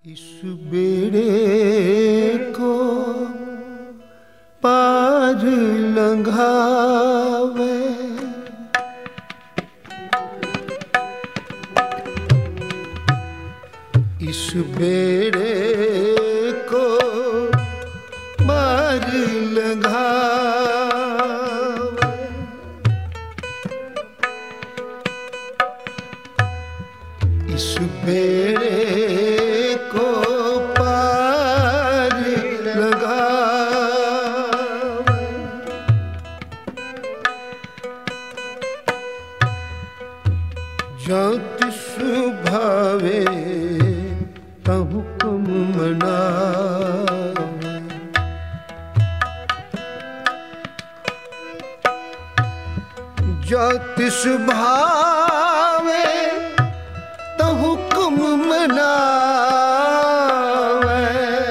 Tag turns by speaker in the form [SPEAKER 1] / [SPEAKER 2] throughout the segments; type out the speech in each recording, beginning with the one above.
[SPEAKER 1] इस बेड़े को पार लंघावे, इस बेड़े को पार लंघावे, इस बेड़े को पार लगावे, जहाँ तिस भावे तहु हुक्म मनावे, जहाँ तिस भावे तहु हुक्म मनावे,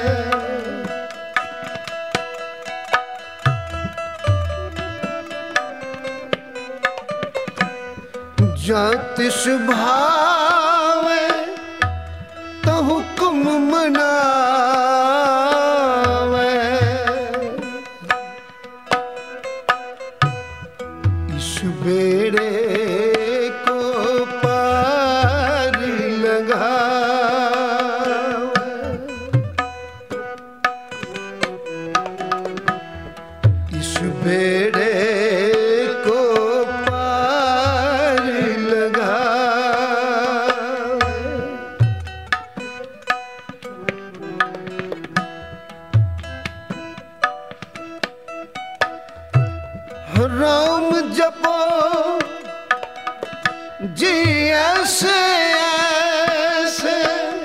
[SPEAKER 1] जहाँ तिस भावे तहु हुक्म मनावे, इस बेड़े को पार लगावे, इस बेड़े को पार लगावे, राम जपो जी ऐसे ऐसे,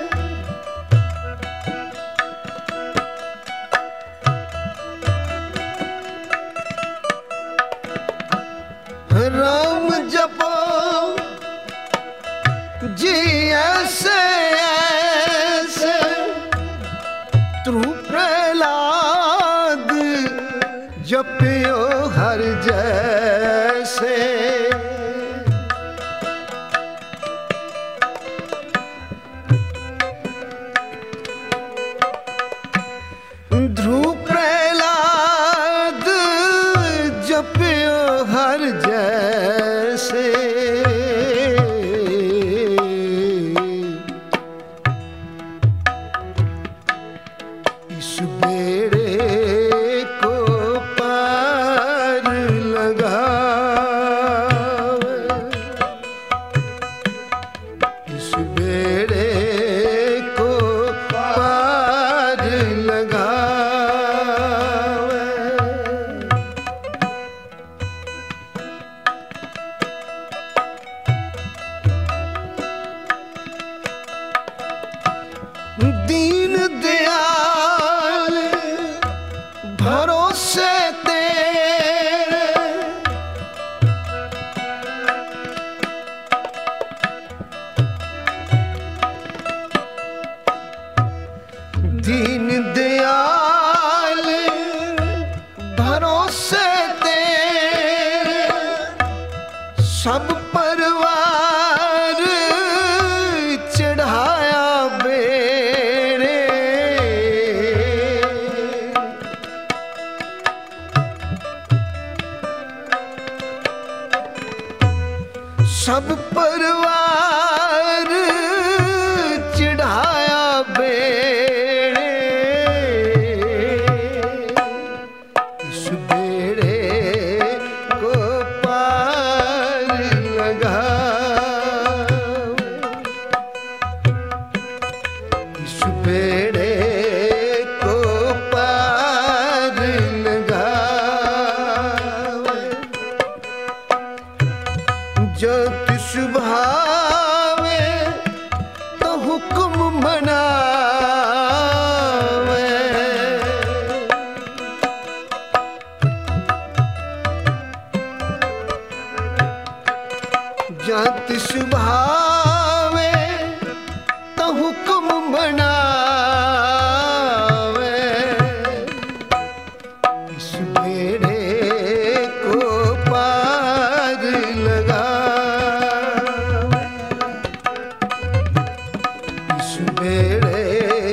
[SPEAKER 1] राम जपो जी ऐसे ऐसे, त्रु प्रहलाद जपियो हर जैसे, ध्रुव प्रहलाद जपियो हर जैसे, इस बेड़े को पार लगावे, इस बेड़े को पार लगावे, दीन दयाल भरोसे तेरे, दीन दयाल भरोसे तेरे, सब परिवार चढ़ाया बेड़े, सब परिवार चढ़ाया बेड़े, इस बेड़े को पार लगावे, इस बेड़े को पार लगावे, जो तिस भावे तो हुक्म मनावे, जो तिस भावे तो हुक्म मनावे, इस बेड़े को पार लगावे, इस बेड़े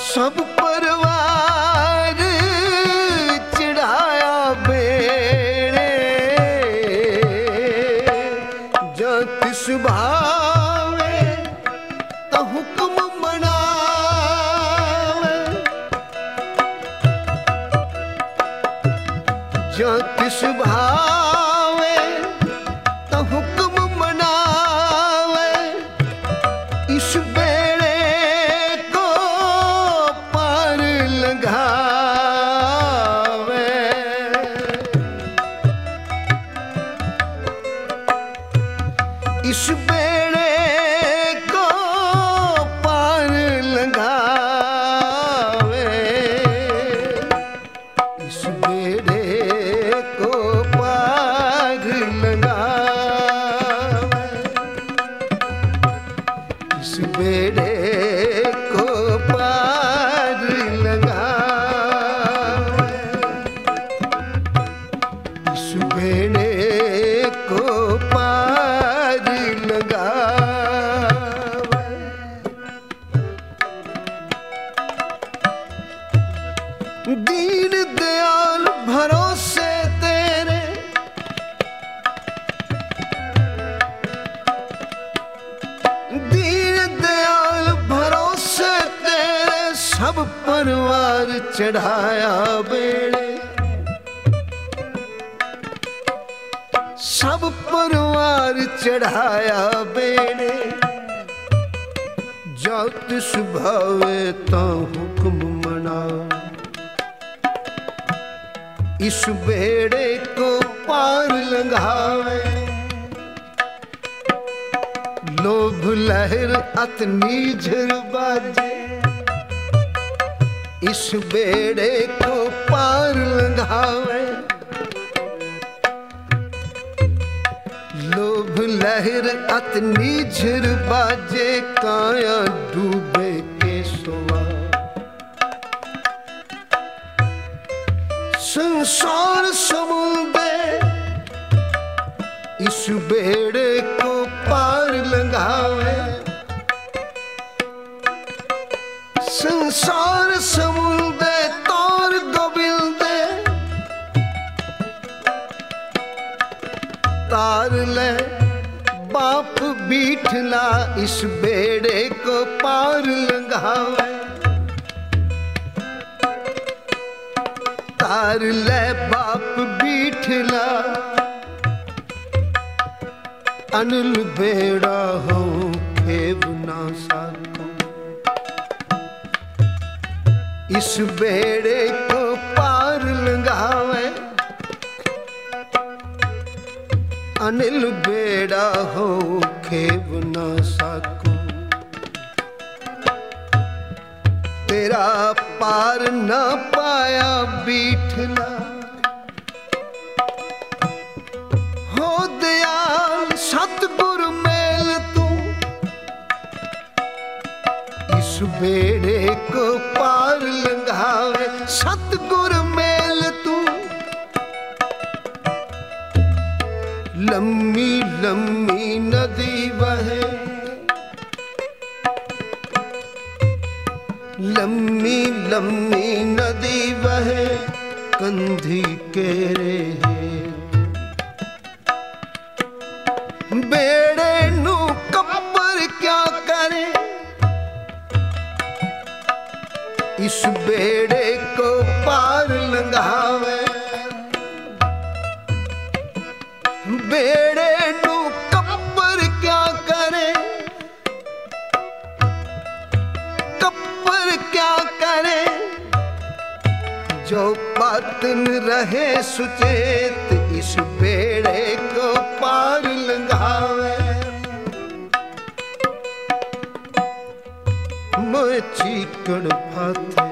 [SPEAKER 1] सब परिवार चढ़ाया बेड़े, जो तिस भावे तो हुक्म मनावे, जो तिस भावे तो हुक्म मनावे, इस बेड़े को पार लगावे। इस बेड़े को पार लगावे, इस बेड़े को पार लगावे, इस बेड़े को पार लगावे, इस बेड़े को पार लगावे। दीन दयाल भरोसे तेरे, दीन दयाल भरोसे तेरे, सब परिवार चढ़ाया बेड़े, सब परिवार चढ़ाया बेड़े, जो तिस भावे तो हुक्म मनाओ, इस बेड़े को पार लगावे। लोभ लहर अत नीझर बाजे, इस बेड़े को पार लगावे। लोभ लहर अत नीझर बाजे, काया डूबे के सोवा, संसार समुद्र इस बेड़े को पार लगावे। संसार समुद्र तौर गोविंद तार ले, बाप बीठला इस बेड़े को पार लगावे। तार ले बाप बीठला, अनिल बेड़ा हो खेव ना साको, इस बेड़े को पार लगावे। अनिल बेड़ा हो खेव ना साको, तेरा पार ना पाया बीठला। हो दयाल सतगुर मेल तू, इस बेड़े को पार लगावे। सतगुर मेल तू, लम्मी लम्मी नदी बहे, लम्मी लम्मी नदी बहे, कंधी केरे बेड़े नू कब्बर क्या करे। इस बेड़े को पार लगावे। बेड़े नू कब्बर क्या करे, कब्बर क्या करे। जो बातन रहे सुचेत, इस बेड़े को पार लगावे। मैं चीकड़ फाथे,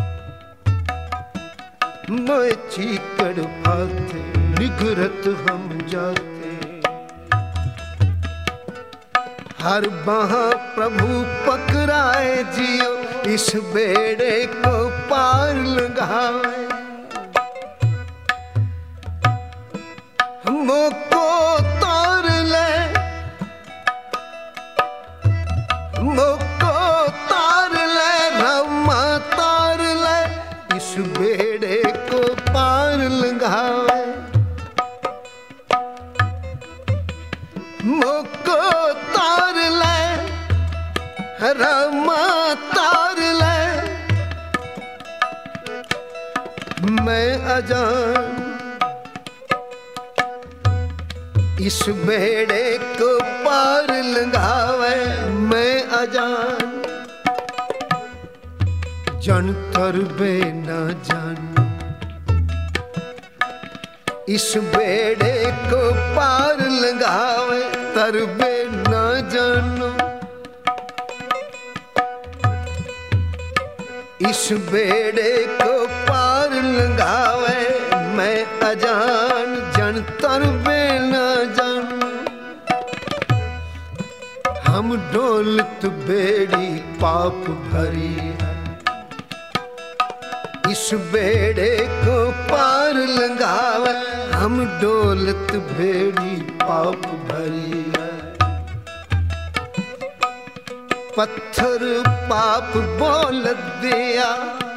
[SPEAKER 1] मैं चीकड़ फाथे, निगरत हम जाते। हर बाहा प्रभु पकड़ाए जियो, इस बेड़े को पार लगावे। मोको तार ले, मोको तार ले, रमा मैं अजान, इस बेड़े को पार लगावे मैं अजान। जन तरबे न जान, इस बेड़े को पार लगावे तरबे न जानो। इस बेड़े को पार लगावे मैं अजान, जन तरबे न जानो। हम डोलत बेड़ी पाप भरी है, इस बेड़े को पार लगावे हम डोलत बेड़ी पाप भरी है। पत्थर पाप बोल दिया,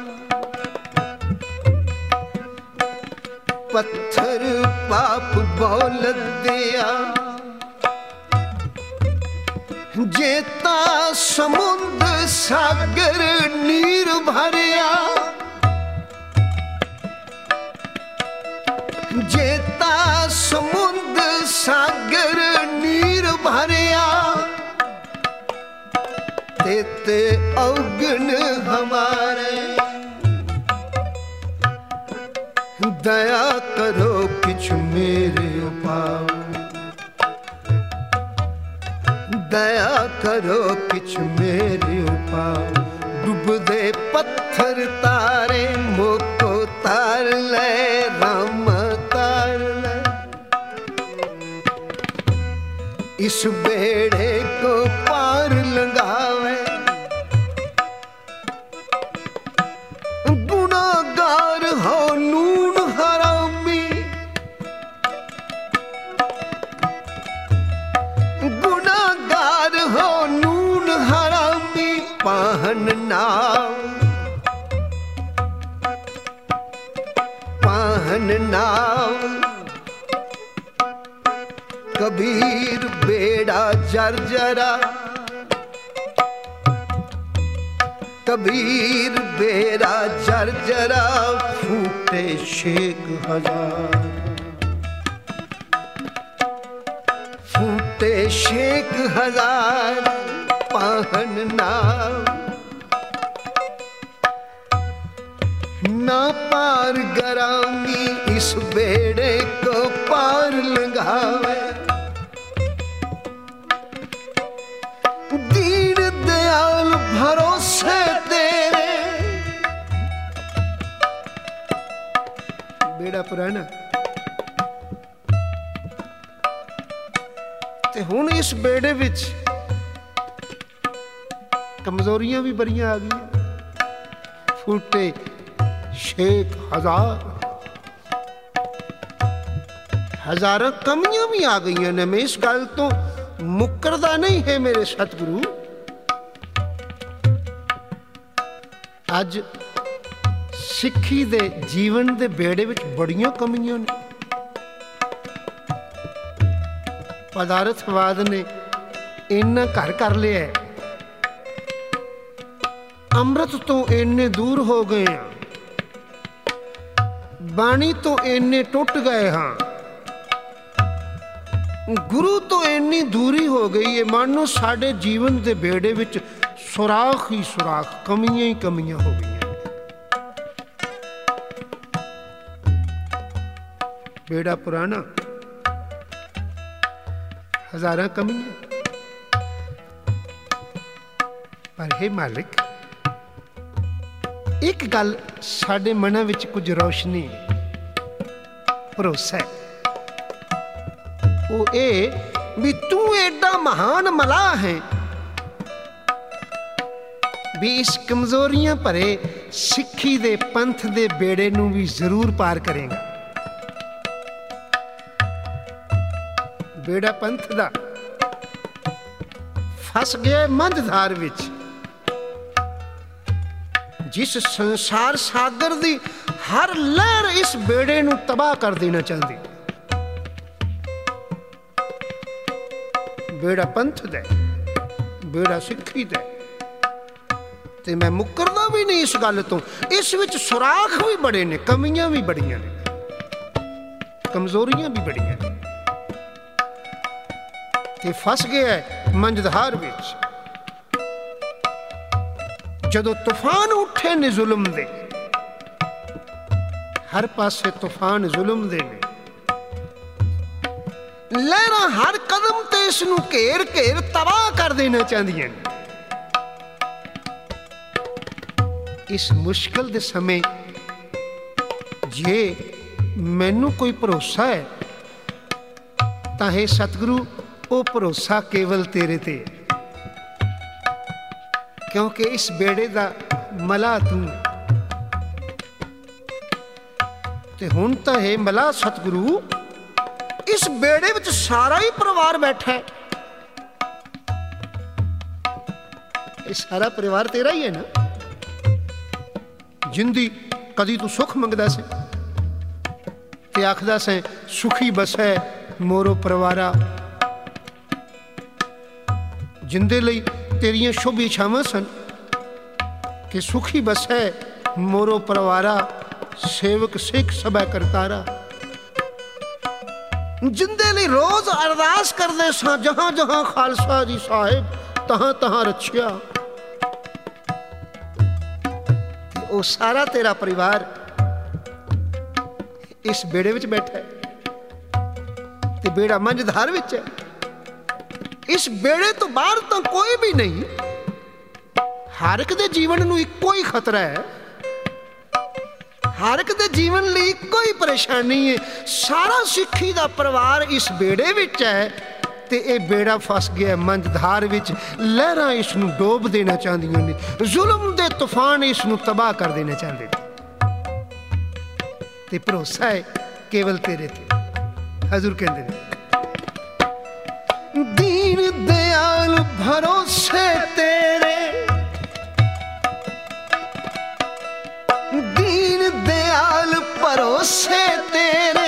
[SPEAKER 1] पत्थर पाप बोल दिया। जेता समुद्र सागर नीर भरिया, जेता समुद्र सागर नीर भरिया। तेते अवगुण हमारे, दया करो किछ मेरे पाओ, दया करो किछ मेरे पाओ। डूबदे पत्थर तारे मोको तार ले राम तार ले। इस बेड़े को पार लगावे गुनाहगार हो नून हरामी, गुनाहगार हो नून हरामी। पाहन नाव, पाहन नाव। कबीर बेड़ा जर्जरा, कबीर बेड़ा जर्जरा। फूटे शेख हजार, फूटे शेख हजार। पाहन नाव ना पार गरामी, इस बेड़े को पार लगावे। दीन दयाल भरोसे तेरे, बेड़ा पुराना ते हुण इस बेड़े विच कमजोरियां भी बड़ियां आ गई। फूटे शेख हजार, हजारों कमियां भी आ गई ने। मैं इस गल तो मुकरदा नहीं है मेरे सतगुरु। अज सिक्खी दे जीवन दे बेड़े विच बड़ियां कमियां ने। पदार्थवाद ने इन्ना घर कर लिया है, अमृत तो इन्ने दूर हो गए हैं, बाणी तो इन्ने टुट गए हाँ, गुरु तो इन्नी दूरी हो गई है। मानो साडे जीवन के बेड़े विच सुराख ही सुराख, कमियां ही कमियां हो गई। बेड़ा पुराना, हजारां कमियां, पर हे मालिक एक गल साडे मनां विच कुछ रोशनी भरोसा है। वो ए भी तू एडा महान मलाह है भी इस कमजोरियां भरे सिक्खी दे पंथ दे बेड़े नूं भी जरूर पार करेगा। बेड़ा पंथ दा फस गया मंझधार विच, जिस संसार सागर दी हर लहर इस बेड़े नूं तबाह कर देना चाहती। बेड़ा पंथ दे, बेड़ा सिक्खी दे, ते मैं मुकरदा भी नहीं इस गल तो। इस विच सुराख भी बड़े ने, कमियां भी बड़ियां ने, कमजोरियां भी बड़ियां ने। ते फस गया है मंझधार विच। जदों तूफान उठे ने जुल्म दे, हर पासे तूफान जुल्म दे ने, लहरां हर कदम ते इसनूं घेर घेर तबाह कर देना चाहदियां ने। इस मुश्किल दे समय जे मैनू कोई भरोसा है तां हे सतगुरु, वो भरोसा केवल तेरे ते, क्योंकि इस बेड़े दा मला तू। ते हुण तां हे मला सतगुरु, इस बेड़े विच सारा ही परिवार बैठा है। ये सारा परिवार तेरा ही है ना, जिंदी कदी तू सुख मंगदा से ते आखदा से सुखी बसै मोरो परिवारा। जिंदे लई तेरियां शुभ इच्छावां सन कि सुखी बसै मोरो परिवारा, सेवक सिख सबै करतारा। जिंदे लई रोज अरदास करदे सां, जहां जहां खालसा जी साहिब तहां तहां रछिया। वो सारा तेरा परिवार इस बेड़े विच बैठा है, ते बेड़ा मंझधार विच है। इस बेड़े तो बाहर तो कोई भी नहीं। हर एक दे जीवन नूं इक्को ही खतरा है, हर एक दे जीवन लई इक्को ही परेशानी है। सारा सिक्खी दा परिवार इस बेड़े विच है, ते ये बेड़ा फस गया मंझधार विच। लहरां इसनूं डोब देना चाहदियां ने, जुल्म दे तूफान इसनूं तबाह कर देना चाहते ने। ते भरोसा है केवल तेरे ते। हजूर कहते हैं, दीन दयाल भरोसे तेरे, दीन दयाल भरोसे तेरे,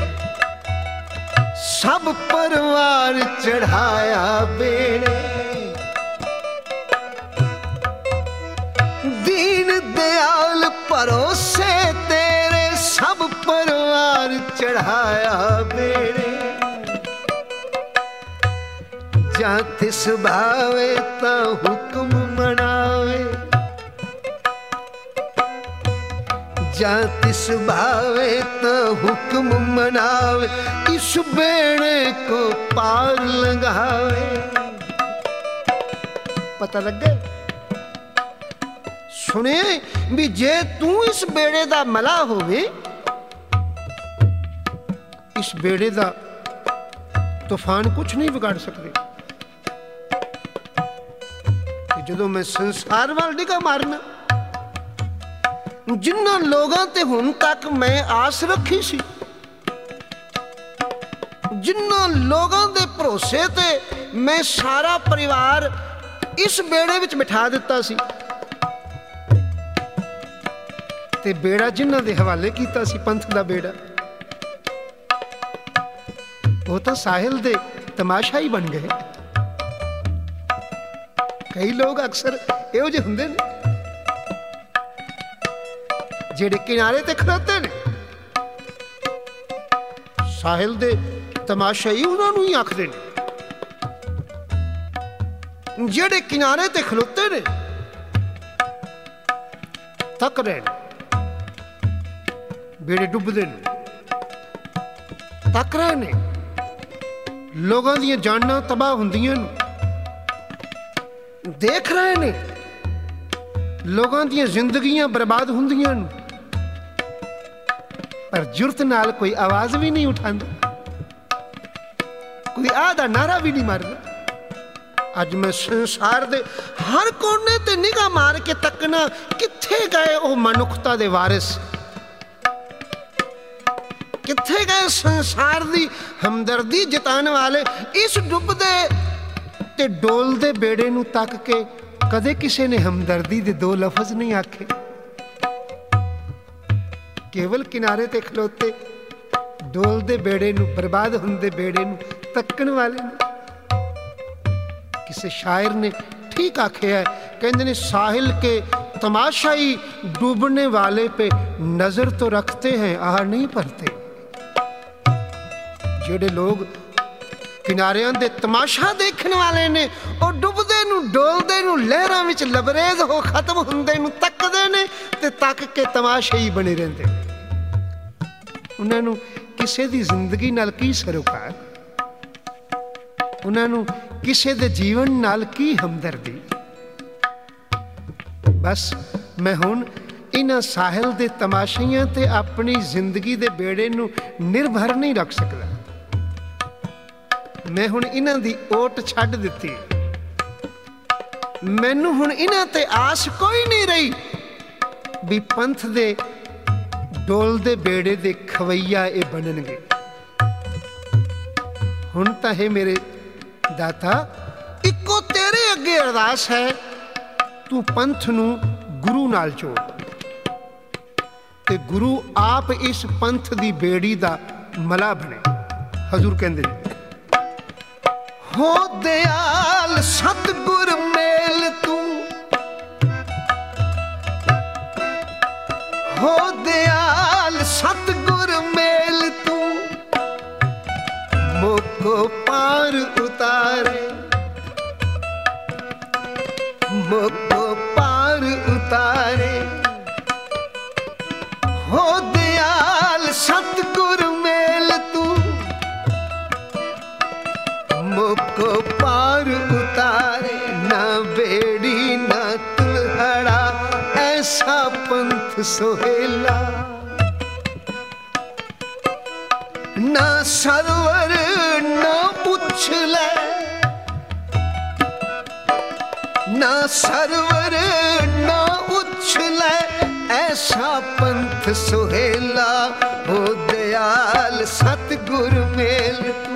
[SPEAKER 1] सब परिवार चढ़ाया बेड़े। दीन दयाल भरोसे तेरे, सब परिवार चढ़ाया बेड़े। जा तिस भावे ता हुक्म मनावे, जा तिस भावे ता हुक्म मनावे, इस बेड़े को पार लगावे। पता लग गया? सुने भी जे तू इस बेड़े दा मला होवे, इस बेड़े दा तूफान कुछ नहीं बिगाड़ सकते। जदों मैं संसार वाल निगाह मारना, जिन्हां लोगां ते हुण तक मैं आस रखी सी, जिन्हां लोगां दे भरोसे ते मैं सारा परिवार इस बेड़े विच बिठा दिता सी, ते बेड़ा जिन्हां दे हवाले कीता सी, पंथ दा बेड़ा, वो तो साहिल दे तमाशा ही बन गए। कई लोग अक्सर इहो जिहे हुंदे ने जेड़े किनारे ते खड़ोते ने, साहिल दे तमाशा ही उन्हां नूं ही आखदे ने। जेड़े किनारे ते खड़ोते ने तक रहे ने, बेड़े डुबदे ने, तक रहे ने, लोगों दीयां जानां तबाह हुंदियां ने, देख रहे ने लोगों दीयां जिंदगियां बर्बाद हुंदियां ने, पर जुरत नाल कोई आवाज भी नहीं उठांदा, कोई आदा नारा भी नहीं मारदा। अज मैं संसार दे हर कोने ते निगाह मार के तकना, कित्थे गए वो मनुखता दे वारिस, कित्थे गए संसार दी हमदर्दी जताने वाले। इस डुबदे ते डोलदे बेड़े नूं तक के कदे किसी ने हमदर्दी दे दो लफज नहीं आखे। केवल किनारे ते खलोते डोलदे बेड़े नूं, बर्बाद हुंदे बेड़े नूं तकण वाले ने। किसी शायर ने ठीक आखे है, कहते ने साहिल के तमाशाई डूबने वाले पे नजर तो रखते हैं आह नहीं भरते। ਜਿਹੜੇ ਲੋग किनारियां दे तमाशा देखने वाले ने और डुबदे नू डोलदे नू लहरां विच लबरेज हो खत्म हुंदे नू तकदे ने ते तक के तमाशे ही बने रहंदे। उन्हां नू किसे दी जिंदगी नाल की सरोकार, उन्हां नू किसे दे जीवन नाल की हमदर्दी। बस मैं हुण इन्हां साहिल दे तमाशियां ते अपनी जिंदगी दे बेड़े नू निर्भर नहीं रख सकदा। मैं हुण इन्हां दी ओट छड्ड दित्ती, मैनू हुण इन्हां ते आस कोई नहीं रही भी पंथ दे डोलदे बेड़े दे खवैया ये बनणगे। हुण तां हे मेरे दाता इक्को तेरे अगे अरदास है, तू पंथ नू गुरु नाल जोड़ ते गुरु आप इस पंथ दी बेड़ी दा मला बने। हजूर कहंदे ने हो दयाल सतगुर मेल तू, हो दयाल सतगुर मेल तू, मोको पार उतारे, मोको पार उतारे। हो दयाल सतगुर मेल तू, मोको पार उतारे। ना बेड़ी ना तुलहड़ा ऐसा पंथ सोहेला, ना सरवर ना उछले, ना सरवर ना उछले ऐसा पंथ सोहेला। हो दयाल सतगुर मेल तू,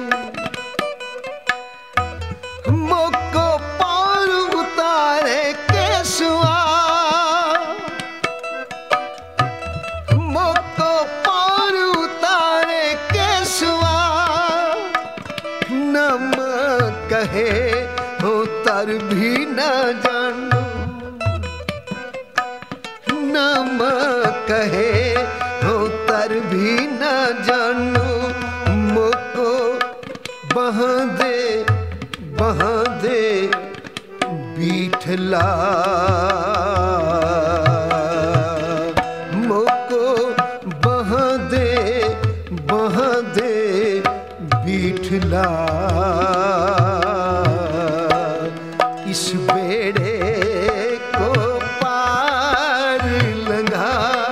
[SPEAKER 1] मोको पार उतारे केसुआ, मोको पार उतारे केसुआ। नम कहे हो तर भी न जानो, नम कहे हो तर भी न जानो। मोको बहादे बहादे बीठला, मोको बहादे बहादे बीठला। इस बेड़े को पार लंघा।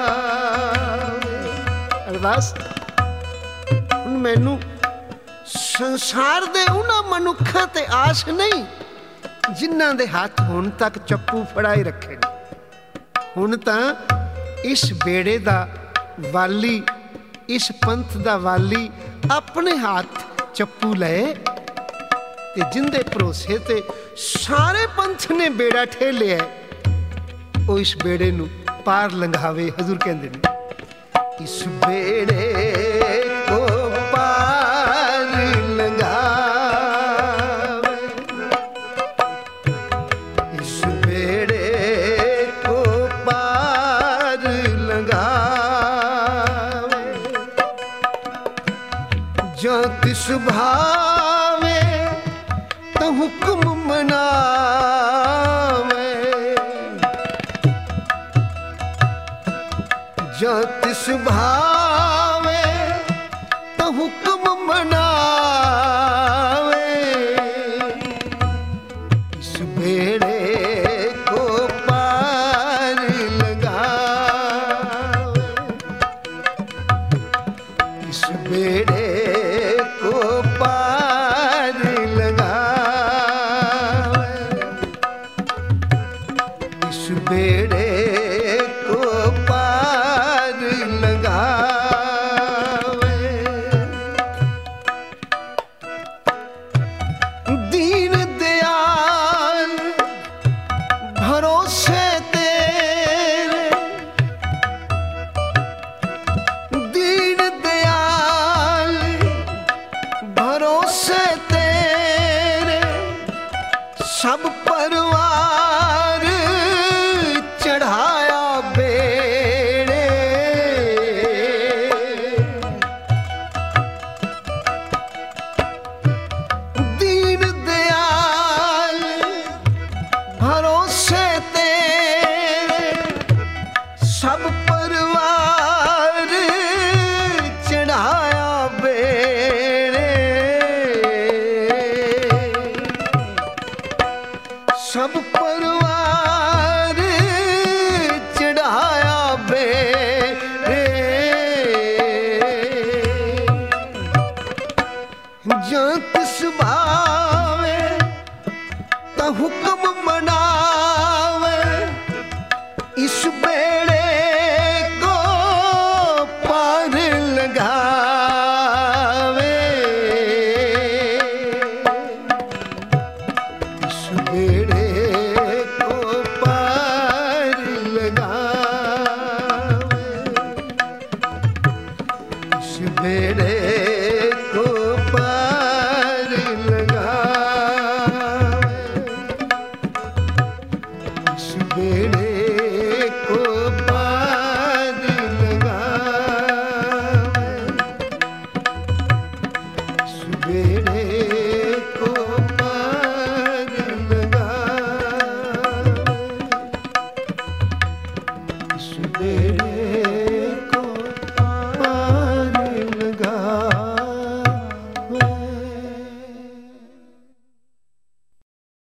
[SPEAKER 1] अरदास हुण मैनू संसार दे उन्हां मनुखां ते आस नहीं जिन्हां दे हाथ हुण तक चप्पू फड़ाई रखे ने। हुण तां इस बेड़े दा वाली, इस पंथ दा वाली अपने हाथ चप्पू लए ते जिंदे भरोसे ते सारे पंथ ने बेड़ा ठेलिया ओ इस बेड़े नू पार लंघावे। हजूर कहंदे ने इस बेड़े को पार लंघावे, इस बेड़े को पार लंघावे। जो तिस भावे तो हुक्म मनावे, जो तिस भावे तो हुक्म मनावे। इस बेड़े को पार लगावे, इस बेड़े को पार लगावे, इस बेड़े को पार लगावे। सब परिवार चढ़ाया बेड़े, सब परिवार चढ़ाया बेड़े। जंत सुभावे ता हुक्म मनावे, इस बेड़े को पार लगावे। इस बेड़े को पार लगावे, इस बेड़े को पार लगावे, इस बेड़े को पार लगावे, इस बेड़े को पार लगावे, इस बेड़े